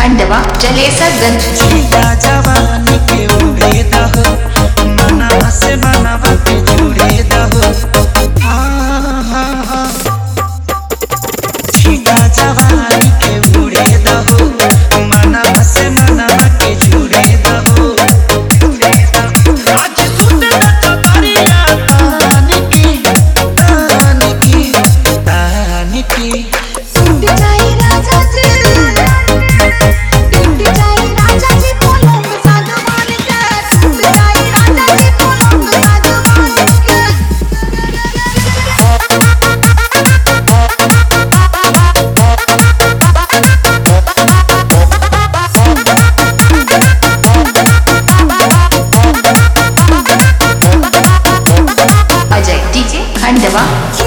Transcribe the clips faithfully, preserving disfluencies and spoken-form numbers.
खंडवा जलेसरगंज। जवानी के उड़े दहो मनवा से मनवा के जुड़े दहो जवानी के उड़े दहो मनवा से मनवा के जुड़े दहो आज सुन चतरिया तान की तान की तान की टूट जाए राजा जी टूट जाए राजा जी पलंग सागवान के टूट जाए राजा जी पलंग सागवान के अजय डीजे खंडवा।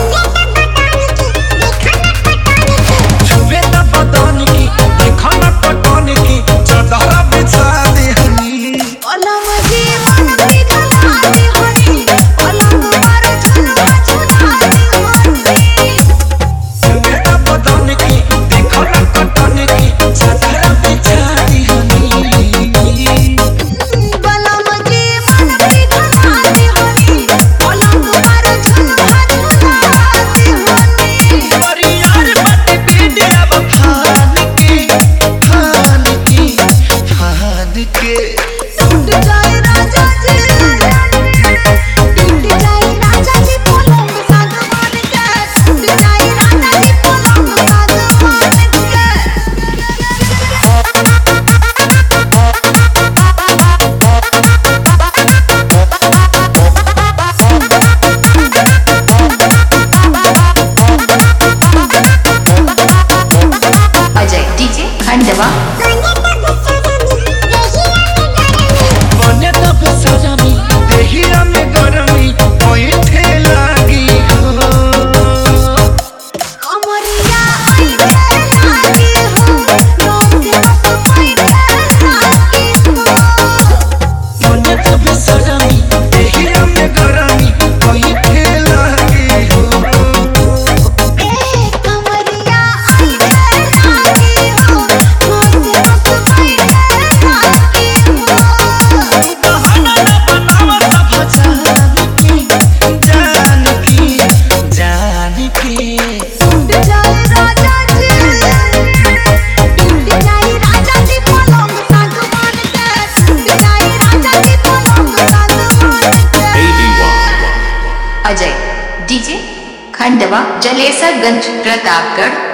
छुए न बदन की देखो न पटन की चादर बिछा दे हनी पलंग जी मन की ढलाती होनी पलंग पर झुलवा झुलाती होनी छुए न बदन की देखो न पटन की चादर बिछा दे हनी पलंग जी मन की ढलाती होनी पलंग पर झुलवा झुलाती होनी और यार मत पीड़िया बखान की खान की खान के टूट जाए राजा जी टूट जाए राजा जी पलंग सागवान के टूट जाए राजा जी पलंग सागवान के अजय डीजे खंडवा। बने तब सजमी देहिया में गरमी कोई ठेलागी हो कमरिया आई लागी हो लोग बस पैठे लागी हो बने तब सजमी देहिया में गरमी कोई ठेलागी हो ए कमरिया आई लागी हो लोग बस पैठे लागी हो बहाना न बनावा सब जान की जान की जान की टूट जाए राजा जी टूट जाए राजा जी पलंग सागवान के टूट जाए राजा जी पलंग सागवान के अजय डीजे खंडवा जलेसरगंज प्रतापगढ़।